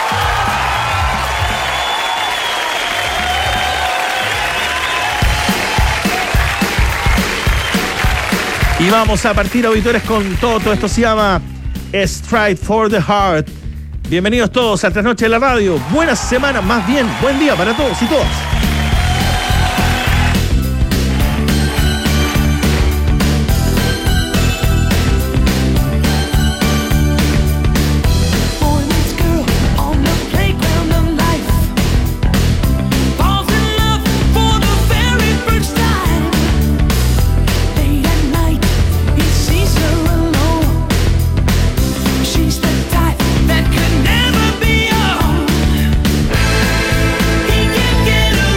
Y vamos a partir, auditores, con todo. Esto se llama Stride for the Heart. Bienvenidos todos al Trasnoche de la Radio. Buena semana, más bien, buen día para todos y todas. Get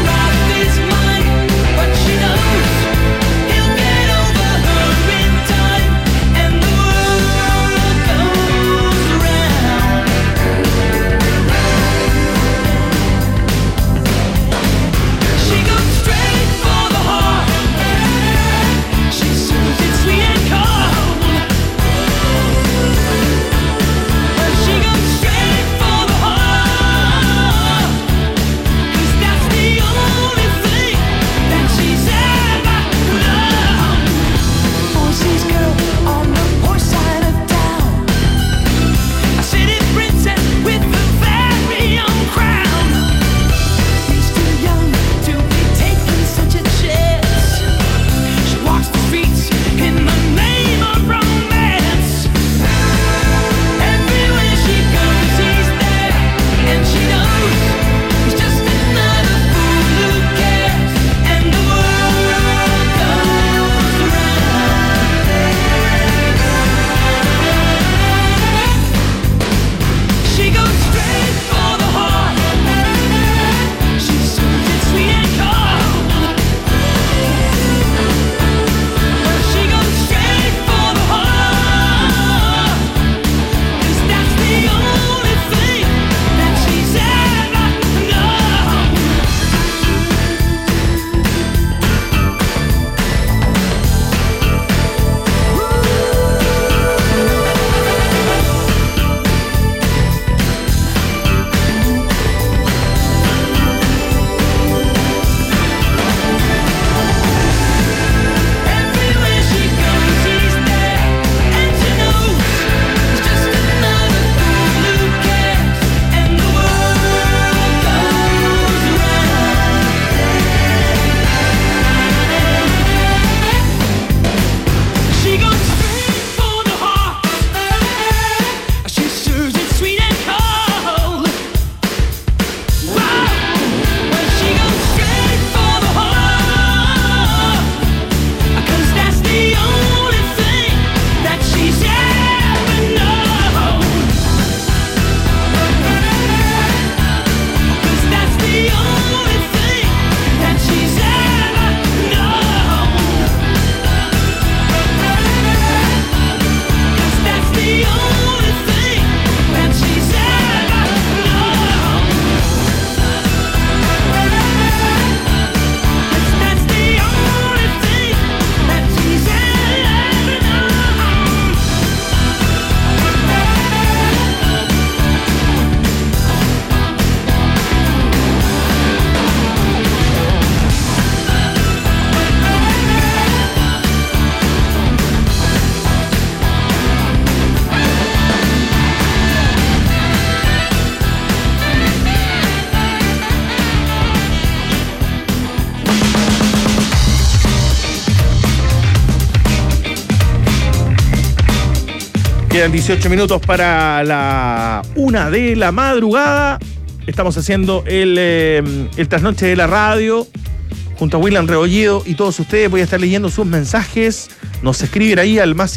Quedan 18 minutos para la 1 de la madrugada. Estamos haciendo el trasnoche de la radio junto a William Rebolledo y todos ustedes. Voy a estar leyendo sus mensajes. Nos escriben ahí al más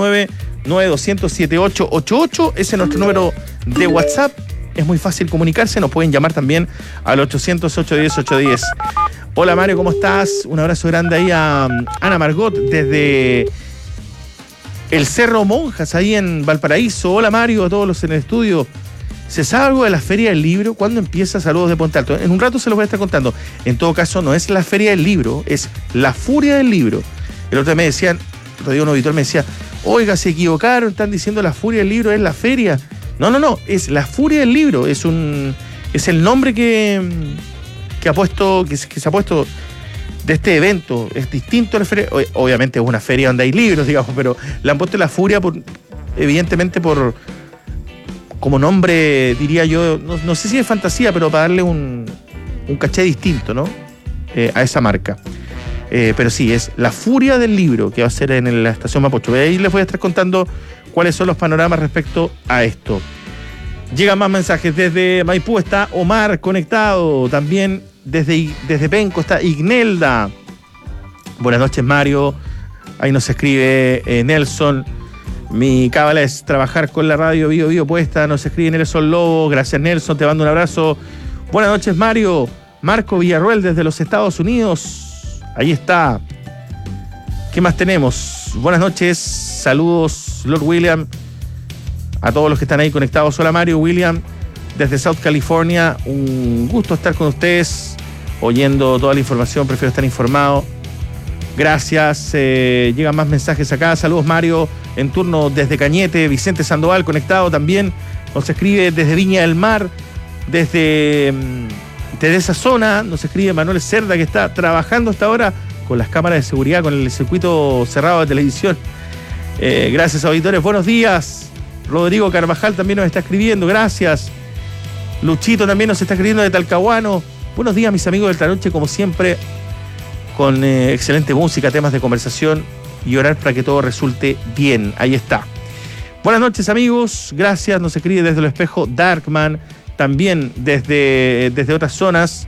569-9200-7888. Ese es nuestro número de WhatsApp. Es muy fácil comunicarse. Nos pueden llamar también al 800-810-810. Hola Mario, ¿cómo estás? Un abrazo grande ahí a Ana Margot desde el Cerro Monjas, ahí en Valparaíso. Hola Mario, a todos los en el estudio. ¿Se sabe algo de la Feria del Libro? ¿Cuándo empieza? Saludos de Ponte Alto. En un rato se los voy a estar contando. En todo caso, no es la Feria del Libro, es la Furia del Libro. El otro día me decían, otro día un auditor me decía, oiga, se equivocaron, están diciendo la Furia del Libro es la feria. No, es la Furia del Libro. Es el nombre que se ha puesto de este evento. Es distinto a la feria. Obviamente es una feria donde hay libros, digamos, pero le han puesto la Furia evidentemente como nombre, diría yo, no sé si es fantasía, pero para darle un caché distinto, ¿no? A esa marca. Pero sí, es la Furia del Libro, que va a ser en la estación Mapocho. Ahí les voy a estar contando cuáles son los panoramas respecto a esto. Llegan más mensajes. Desde Maipú está Omar conectado. También desde Penco está Ignelda. Buenas noches, Mario. Ahí nos escribe Nelson. Mi cábala es trabajar con la radio Bio Bio puesta. Nos escribe Nelson Lobo. Gracias, Nelson. Te mando un abrazo. Buenas noches, Mario. Marco Villarroel desde los Estados Unidos. Ahí está. ¿Qué más tenemos? Buenas noches. Saludos, Lord William. A todos los que están ahí conectados. Hola, Mario, William. Desde South California. Un gusto estar con ustedes. Oyendo toda la información. Prefiero estar informado. Gracias. Llegan más mensajes acá. Saludos, Mario. En turno desde Cañete. Vicente Sandoval conectado también. Nos escribe desde Viña del Mar. Desde esa zona nos escribe Manuel Cerda, que está trabajando hasta ahora con las cámaras de seguridad, con el circuito cerrado de televisión. Gracias, auditores. Buenos días. Rodrigo Carvajal también nos está escribiendo. Gracias. Luchito también nos está escribiendo de Talcahuano. Buenos días, mis amigos del Trasnoche, como siempre, con excelente música, temas de conversación y orar para que todo resulte bien. Ahí está. Buenas noches, amigos. Gracias. Nos escribe desde el Espejo Darkman. También desde otras zonas.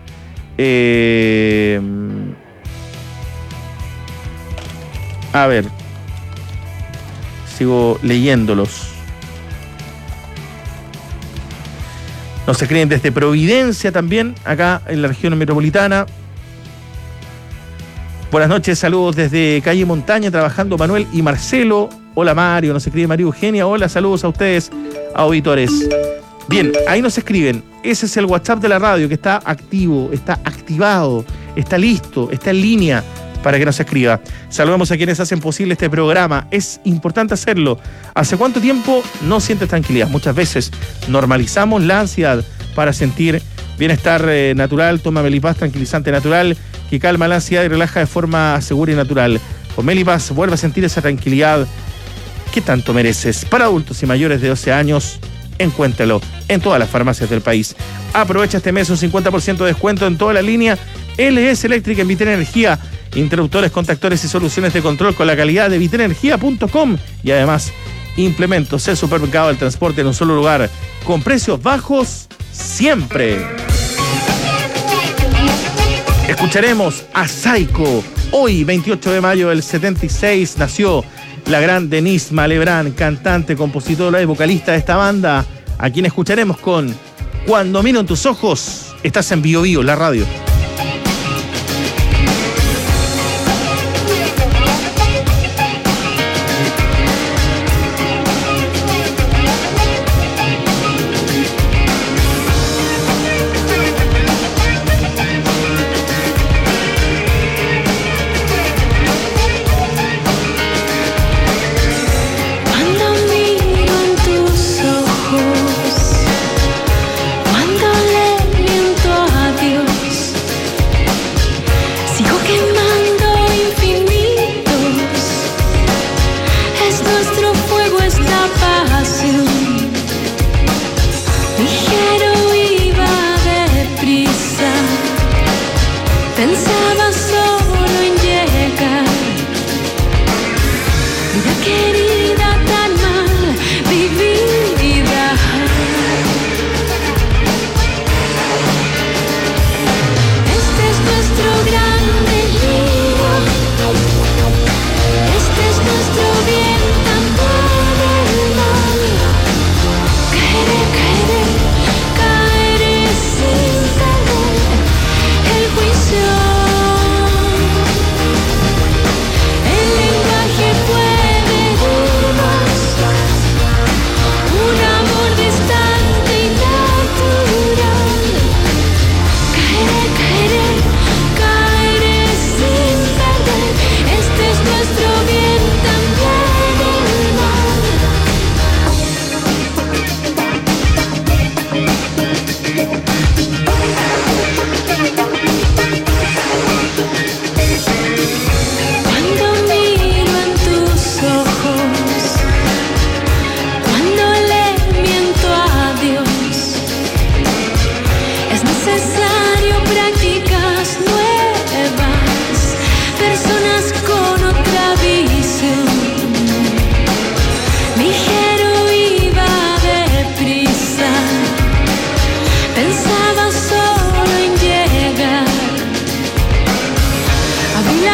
A ver. Sigo leyéndolos. Nos escriben desde Providencia también, acá en la región metropolitana. Buenas noches, saludos desde Calle Montaña, trabajando Manuel y Marcelo. Hola Mario, nos escribe María Eugenia. Hola, saludos a ustedes, auditores. Bien, ahí nos escriben. Ese es el WhatsApp de la radio que está activo, está activado, está listo, está en línea para que nos escriba. Saludamos a quienes hacen posible este programa. Es importante hacerlo. ¿Hace cuánto tiempo no sientes tranquilidad? Muchas veces normalizamos la ansiedad para sentir bienestar natural. Toma Melipaz, tranquilizante natural, que calma la ansiedad y relaja de forma segura y natural. Con Melipaz vuelve a sentir esa tranquilidad que tanto mereces. Para adultos y mayores de 12 años, encuéntralo en todas las farmacias del país. Aprovecha este mes un 50% de descuento en toda la línea LS Electric en Vitera Energía. Interruptores, contactores y soluciones de control con la calidad de viterenergia.com. Y además, implementos, el supermercado del transporte en un solo lugar, con precios bajos siempre. Escucharemos a Saiko. Hoy, 28 de mayo del 76, nació la gran Denise Malebrán, cantante, compositora y vocalista de esta banda, a quien escucharemos con Cuando miro en tus ojos. Estás en Bio Bio, la radio.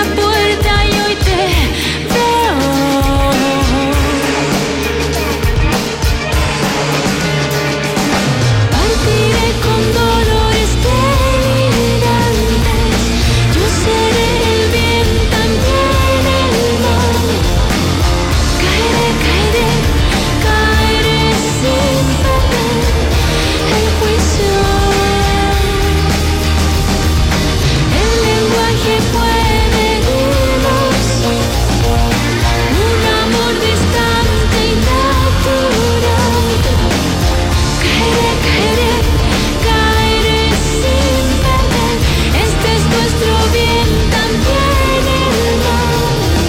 puerta y hoy te veo. Partiré con dolores delirantes, yo seré el bien, también el mal. Caeré, caeré, caeré sin perder el juicio. El lenguaje puede herirnos, un amor distante y natural. Caeré, caeré, caeré sin perder. Este es nuestro bien, también el mal.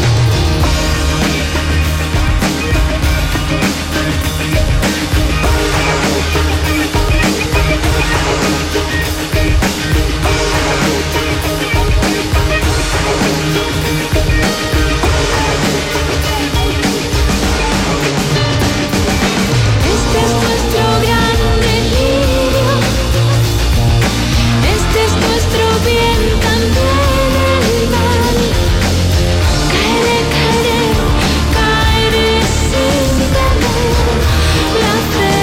Este es nuestro gran delirio, este es nuestro bien, también el mal. Caeré, caeré, caeré sin perder la fe.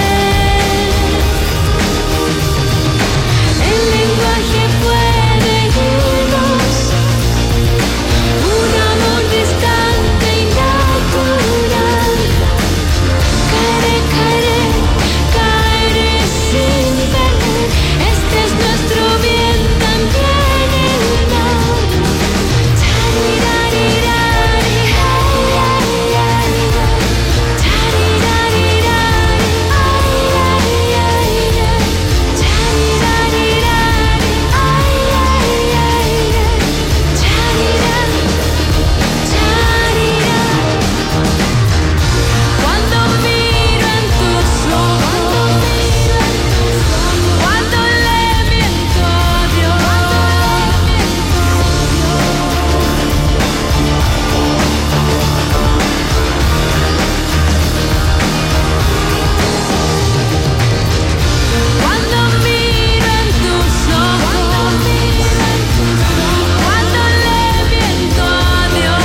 El lenguaje puede herirnos, un amor distante y natural. Caeré, caeré, caeré sin perder. Este es nuestro bien, también el mal. Charirirari, ay, ay, ay, charirirari, ay, ay, ay, charirirari, ay, ay, ay, charira, charira. Cuando miro en tus ojos, cuando le miento a Dios, cuando miro en tus ojos, cuando le miento a Dios.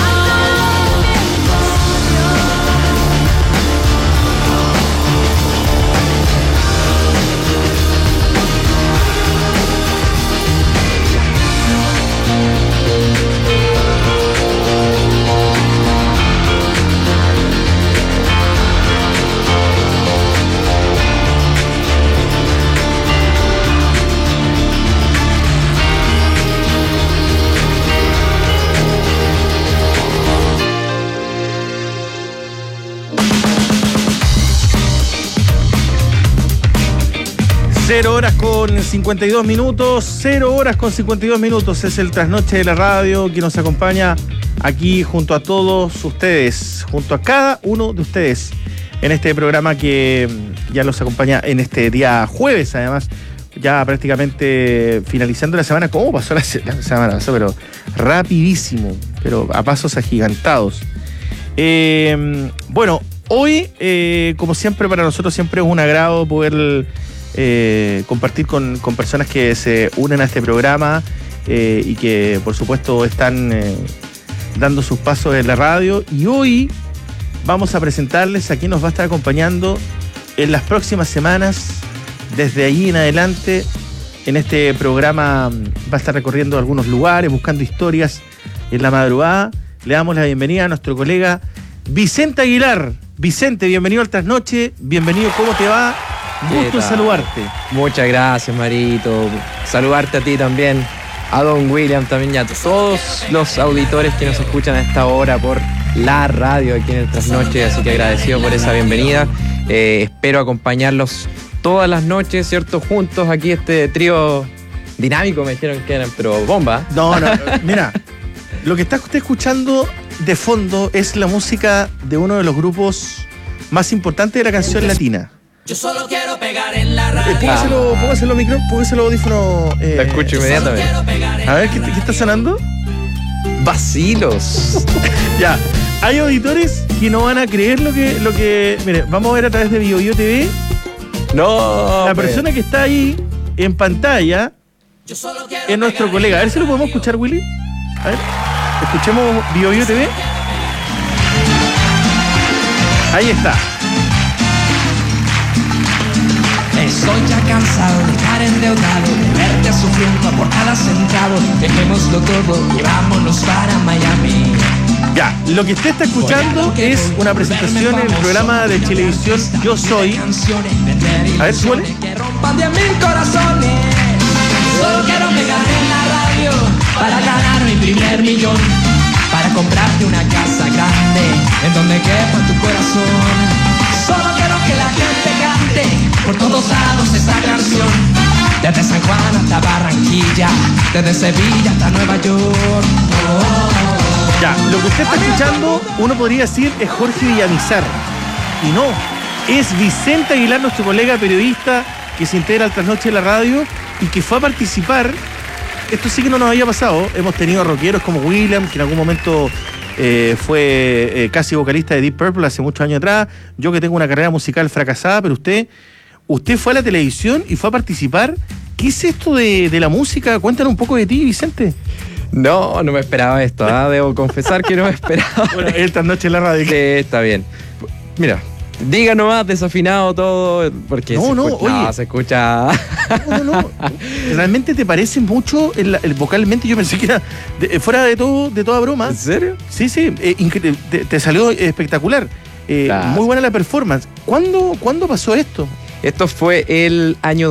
Cero horas con 52 minutos, 0 horas con 52 minutos es el trasnoche de la radio que nos acompaña aquí junto a todos ustedes, junto a cada uno de ustedes en este programa que ya los acompaña en este día jueves, además, ya prácticamente finalizando la semana. ¿Cómo pasó la semana? Pasó, pero rapidísimo, pero a pasos agigantados. Bueno, hoy, como siempre, para nosotros siempre es un agrado poder compartir con personas que se unen a este programa y que por supuesto están dando sus pasos en la radio. Y hoy vamos a presentarles a quien nos va a estar acompañando en las próximas semanas. Desde allí en adelante, en este programa va a estar recorriendo algunos lugares, buscando historias en la madrugada. Le damos la bienvenida a nuestro colega Vicente Aguilar. Vicente, bienvenido al Trasnoche, bienvenido, ¿cómo te va? Gusto en saludarte. Muchas gracias, Marito. Saludarte a ti también, a don William también y a todos los auditores que nos escuchan a esta hora por la radio aquí en el Trasnoche, así que agradecido por esa bienvenida. Espero acompañarlos todas las noches, ¿cierto? Juntos aquí este trío dinámico, me dijeron que eran, pero bomba. No, mira, lo que está usted escuchando de fondo es la música de uno de los grupos más importantes de la canción latina. Yo solo quiero pegar en la radio. Póngaselo audífono. Te escucho inmediatamente. A ver, ¿qué está sonando? Vacilos. Ya, hay auditores que no van a creer lo que. Mire, vamos a ver a través de BioBio TV. No. La persona que está ahí en pantalla es nuestro colega. A ver si lo podemos escuchar, Willy. A ver. Escuchemos Bio Bio TV. Ahí está. Estoy ya cansado de estar endeudado, de verte sufriendo por cada centavo. Dejémoslo todo y vámonos para Miami. Ya, lo que usted está escuchando es una presentación en el programa de televisión Yo Soy. A ver, suele. Que rompan 10.000 corazones. Solo quiero pegar en la radio para ganar mi primer millón. Para comprarte una casa grande en donde quepa tu corazón. Solo quiero que la gente cante por todos lados esta canción. Desde San Juan hasta Barranquilla, desde Sevilla hasta Nueva York. Ya, lo que usted está escuchando, uno podría decir, es Jorge Villamizar. Y no, es Vicente Aguilar, nuestro colega periodista que se integra al Trasnoche de la radio y que fue a participar. Esto sí que no nos había pasado. Hemos tenido rockeros como William, que en algún momento fue casi vocalista de Deep Purple hace muchos años atrás. Yo que tengo una carrera musical fracasada, pero usted fue a la televisión y fue a participar. ¿Qué es esto de la música? Cuéntanos un poco de ti, Vicente. No me esperaba esto, debo confesar que no me esperaba. Bueno, esta noche en la radio. Sí, está bien. Mira, diga nomás, desafinado todo, porque se escucha... No. ¿Realmente te parece mucho vocalmente? Yo pensé que era fuera de toda broma. ¿En serio? Sí, te salió espectacular. Muy buena la performance. ¿Cuándo pasó esto? Esto fue el año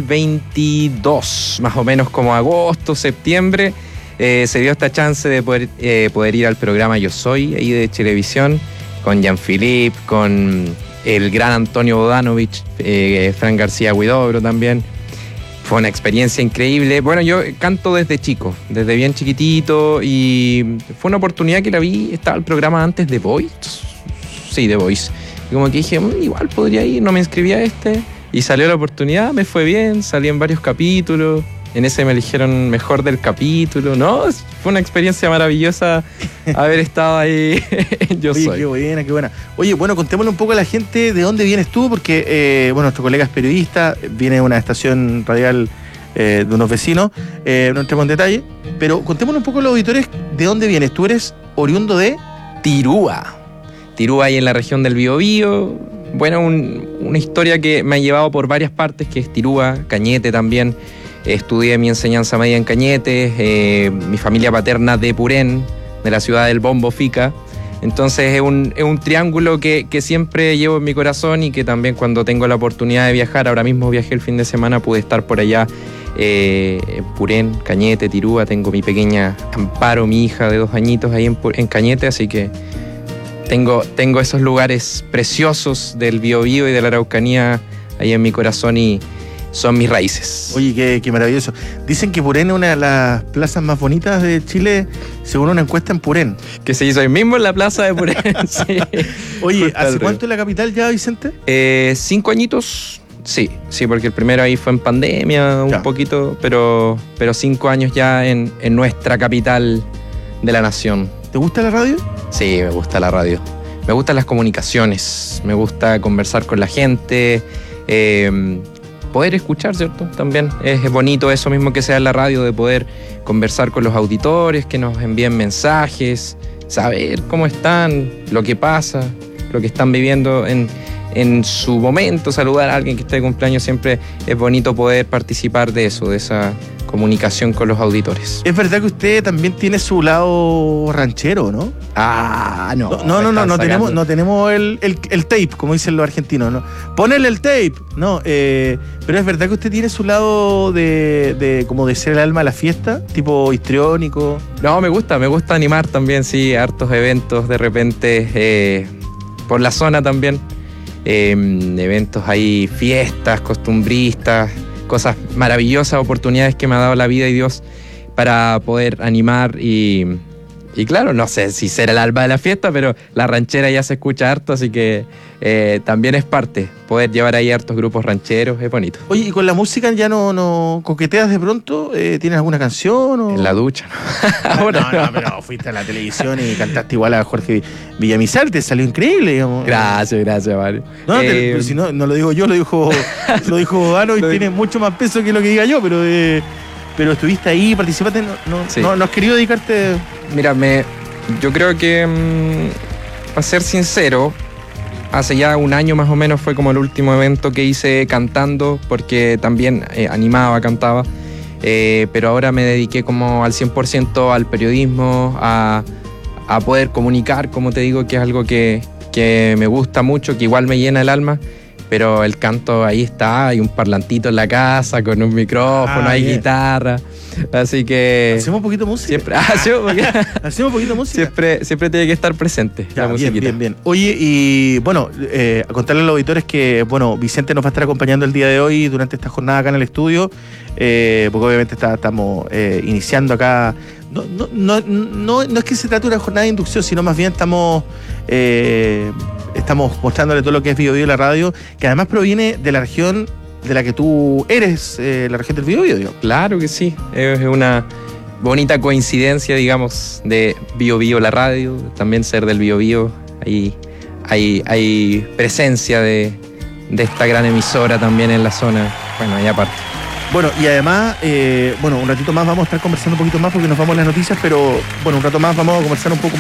2022, más o menos como agosto, septiembre. Se dio esta chance de poder ir al programa Yo Soy, ahí de televisión, con Jean-Philippe, con el gran Antonio Bodanovich, Fran García Huidobro también. Fue una experiencia increíble. Bueno, yo canto desde chico, desde bien chiquitito, y fue una oportunidad que la vi. Estaba el programa antes de Voice. Sí, de Voice. Y como que dije, igual podría ir, no me inscribí a este. Y salió la oportunidad, me fue bien, salí en varios capítulos. En ese me eligieron mejor del capítulo. No, fue una experiencia maravillosa haber estado ahí en Yo Soy. Qué buena. Oye, bueno, contémosle un poco a la gente de dónde vienes tú, porque, nuestro colega es periodista, viene de una estación radial de unos vecinos, no entremos en detalle, pero contémosle un poco a los auditores de dónde vienes. Tú eres oriundo de Tirúa, ahí en la región del Biobío. Bueno, una historia que me ha llevado por varias partes, que es Tirúa, Cañete también. Estudié mi enseñanza media en Cañete, mi familia paterna de Purén, de la ciudad del Bombo Fica. Entonces es un triángulo que siempre llevo en mi corazón y que también cuando tengo la oportunidad de viajar, ahora mismo viajé el fin de semana, pude estar por allá, en Purén, Cañete, Tirúa. Tengo mi pequeña Amparo, mi hija de 2 añitos ahí en Cañete, así que tengo esos lugares preciosos del Biobío y de la Araucanía ahí en mi corazón y son mis raíces. Oye, qué maravilloso. Dicen que Purén es una de las plazas más bonitas de Chile, según una encuesta en Purén. Que se hizo ahí mismo en la plaza de Purén, sí. Oye, ¿hace cuánto es la capital ya, Vicente? 5 añitos, sí, porque el primero ahí fue en pandemia, un poquito, pero 5 años ya en nuestra capital de la nación. ¿Te gusta la radio? Sí, me gusta la radio. Me gustan las comunicaciones, me gusta conversar con la gente, poder escuchar, ¿cierto? También es bonito eso mismo que sea en la radio, de poder conversar con los auditores, que nos envíen mensajes, saber cómo están, lo que pasa, lo que están viviendo en su momento, saludar a alguien que esté de cumpleaños. Siempre es bonito poder participar de eso, de esa comunicación con los auditores. Es verdad que usted también tiene su lado ranchero, ¿no? No tenemos el tape, como dicen los argentinos, ¿no? Ponele el tape, no, pero es verdad que usted tiene su lado de como de ser el alma de la fiesta, tipo histriónico. No, me gusta animar también, sí, hartos eventos de repente, por la zona también, eventos ahí, fiestas costumbristas, cosas maravillosas, oportunidades que me ha dado la vida y Dios para poder animar y claro, no sé si será el alma de la fiesta, pero la ranchera ya se escucha harto, así que también es parte, poder llevar ahí hartos grupos rancheros, es bonito. Oye, ¿y con la música ya no coqueteas de pronto? ¿Tienes alguna canción? O? En la ducha, ¿no? No, pero fuiste a la televisión y cantaste igual a Jorge Villamizar, te salió increíble, digamos. Gracias, Mario. No, pero si no lo digo yo, lo dijo Bodanovich y tiene mucho más peso que lo que diga yo, pero pero estuviste ahí, participaste, no has querido dedicarte. Mira, yo creo que, para ser sincero, hace ya un año más o menos fue como el último evento que hice cantando, porque también animaba, cantaba, pero ahora me dediqué como al 100% al periodismo, a poder comunicar, como te digo, que es algo que me gusta mucho, que igual me llena el alma. Pero el canto ahí está, hay un parlantito en la casa con un micrófono, hay guitarra, así que... Hacemos un poquito de música. Siempre, hacemos un poquito de música. Siempre tiene que estar presente la musiquita. Bien. Oye, y bueno, a contarle a los auditores que, bueno, Vicente nos va a estar acompañando el día de hoy durante esta jornada acá en el estudio, porque obviamente estamos iniciando acá. No es que se trate de una jornada de inducción, sino más bien estamos mostrándole todo lo que es Bio Bio la radio, que además proviene de la región de la que tú eres, la región del Bio Bio, digo. Claro que sí, es una bonita coincidencia, digamos, de Bio Bio la radio, también ser del Bio Bio. Hay presencia de esta gran emisora también en la zona, bueno, ahí aparte. Bueno, y además, un ratito más vamos a estar conversando un poquito más porque nos vamos a las noticias, pero bueno, un rato más vamos a conversar un poco más